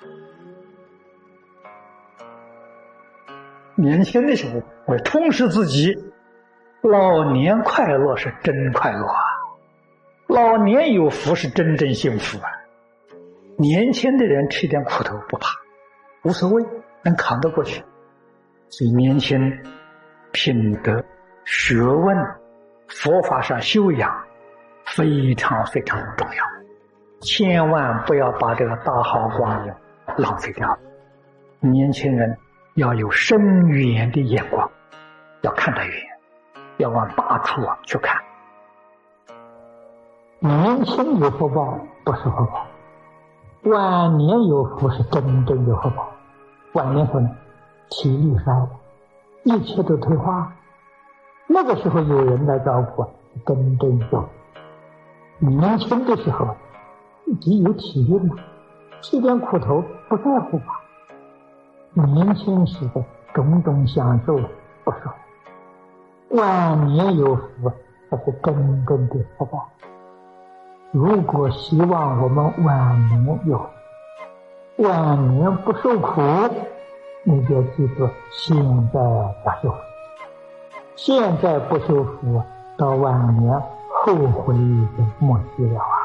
年轻的时候会充实自己，老年快乐是真快乐啊，老年有福是真正幸福啊。年轻的人吃点苦头不怕，无所谓，能扛得过去。所以年轻品德、学问、佛法上修养非常非常重要，千万不要把这个大好光阴浪费掉。年轻人要有深远的眼光，要看得远，要往大处去看。 年轻有福报不是福报，晚年有福是真正有福报。晚年后呢，体力衰了，一切都退化，那个时候有人来照顾，真正有。年轻的时候既有体力了，吃点苦头不在乎吧。年轻时的种种享受不说，晚年有福才是真正的福报。如果希望我们晚年有福，晚年不受苦，你就记住现在要受福，现在不受福，到晚年后悔就莫及了啊。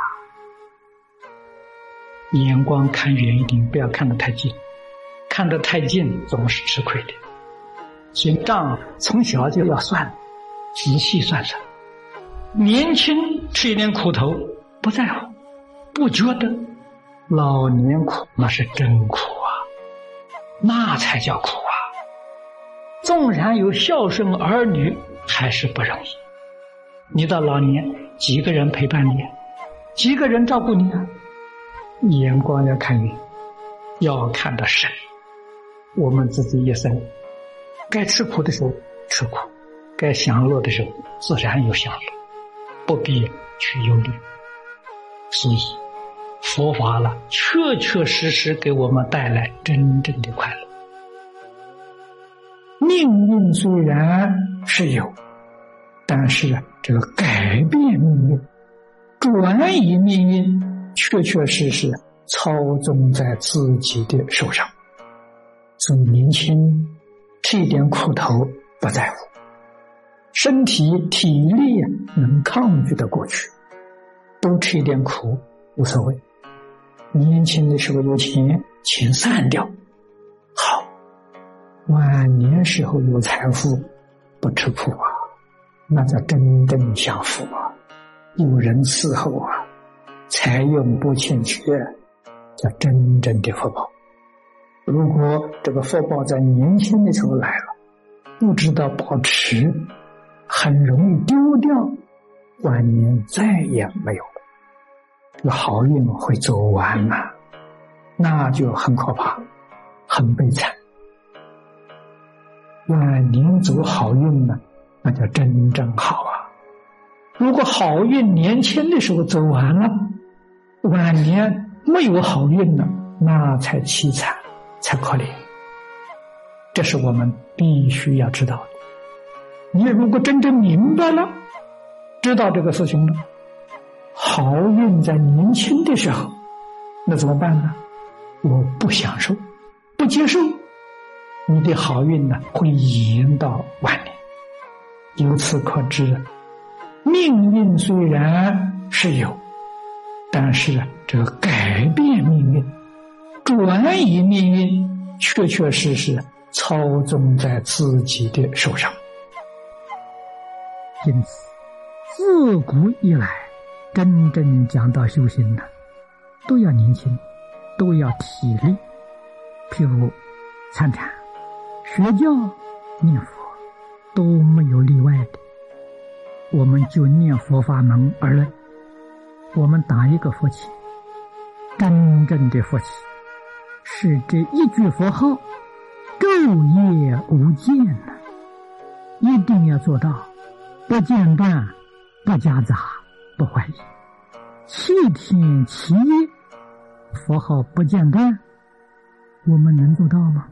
眼光看远一点，不要看得太近，看得太近总是吃亏的。所以账从小就要算，仔细算算。年轻吃一点苦头不在乎，不觉得，老年苦那是真苦啊，那才叫苦啊。纵然有孝顺儿女，还是不容易。你到老年几个人陪伴你，几个人照顾你啊？眼光要看远，要看得深。我们自己一生该吃苦的时候吃苦，该享乐的时候自然有享乐，不必去忧虑。所以佛法了确确实实给我们带来真正的快乐。命运虽然是有，但是这个改变命运、转移命运确确实实操纵在自己的手上。所以年轻吃一点苦头不在乎，身体体力能抗拒得过去，多吃一点苦无所谓。年轻的时候有钱，钱散掉好，晚年时候有财富不吃苦啊，那叫真正享福啊，有人伺候啊，财用不欠缺，叫真正的福报。如果这个福报在年轻的时候来了，不知道保持，很容易丢掉，晚年再也没有了，这个好运会走完啊，那就很可怕，很悲惨。晚年走好运呢，那叫真正好啊。如果好运年轻的时候走完了，晚年没有好运了，那才凄惨，才可怜。这是我们必须要知道的。你如果真正明白了，知道这个事情了，好运在年轻的时候，那怎么办呢？我不享受，不接受，你的好运呢会延到晚年。由此可知，命运虽然是有，但是这个改变命运、转移命运，确确实实操纵在自己的手上。 因此，自古以来，真正讲到修行呢，都要年轻，都要体力。譬如参禅、学教、念佛，都没有例外的。我们就念佛法门而论，我们打一个佛起，真正的佛起是这一句佛号昼夜无间呢，一定要做到不间断、不夹杂、不怀疑，7天7夜佛号不间断，我们能做到吗？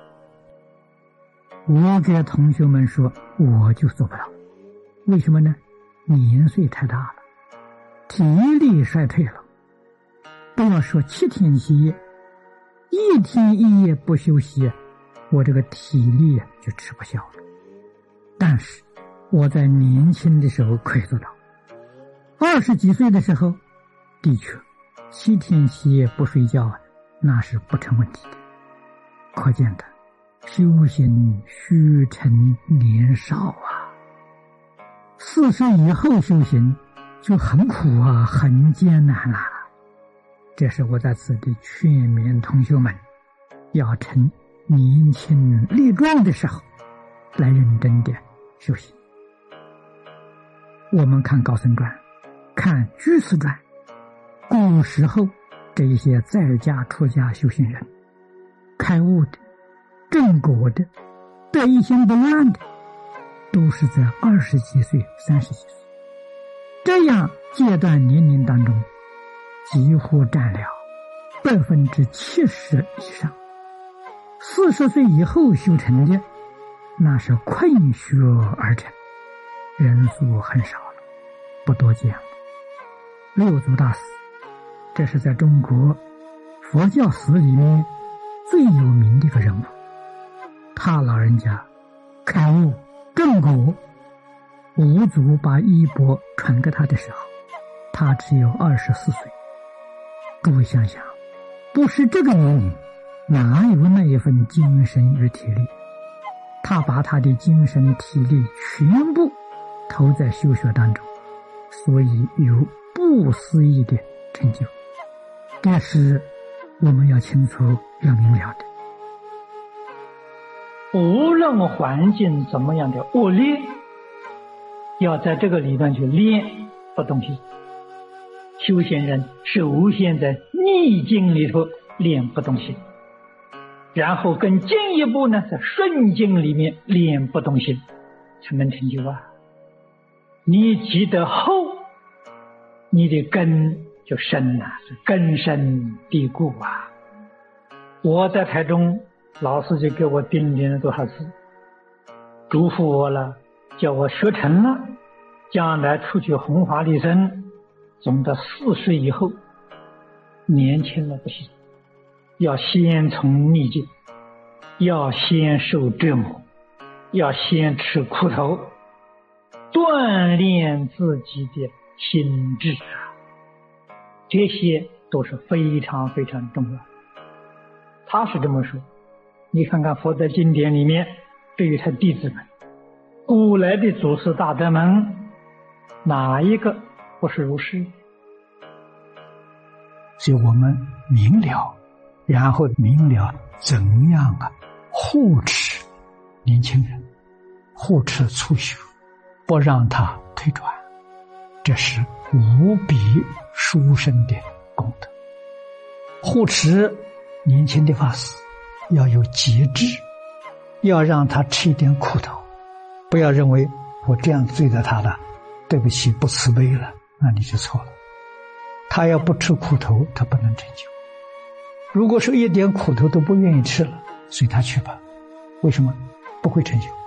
我给同学们说，我就做不到。为什么呢？年岁太大了，体力衰退了。不要说7天7夜， 一天一夜不休息，我这个体力就吃不消了。但是我在年轻的时候可以做到，20几岁的时候，的确7天7夜不睡觉那是不成问题的。可见的修行须成年少40以后修行就很苦很艰难这是我在此地劝勉同学们，要趁年轻力壮的时候来认真点修行。我们看高僧传，看居士传，古时候这一些在家出家修行人，开悟的、正果的、得一心不乱的，都是在20几岁、30几岁这样阶段年龄当中，几乎占了70%以上。40岁以后修成的，那是困学而成，人数很少了，不多见了。六祖大师，这是在中国佛教史里面最有名的一个人物。他老人家开悟正果，五祖把衣钵传给他的时候，他只有24岁。诸位想想，不是这个原因，哪有那一份精神与体力？他把他的精神体力全部投在修学当中，所以有不思议的成就。这是我们要清楚要明了的。无论环境怎么样的恶劣，要在这个里面去练不动心。修行人首先在逆境里头练不动心，然后更进一步呢，在顺境里面练不动心，才能成就你积得厚，你的根就深是根深蒂固我在台中，老师就给我叮咛了多少次，嘱咐我了，叫我学成了，将来出去弘法利生，总到40以后，年轻了不行，要先从逆境，要先受折磨，要先吃苦头，锻炼自己的心智这些都是非常非常重要。他是这么说，你看看佛在经典里面对于他弟子们，古来的祖师大德们，哪一个不是如是？所以我们明了，然后明了怎样护持年轻人，护持初学，不让他退转，这是无比殊胜的功德。护持年轻的法师要有节制，要让他吃一点苦头，不要认为我这样对待他了，对不起，不慈悲了，那你就错了。他要不吃苦头，他不能成就。如果说一点苦头都不愿意吃了，随他去吧。为什么？不会成就。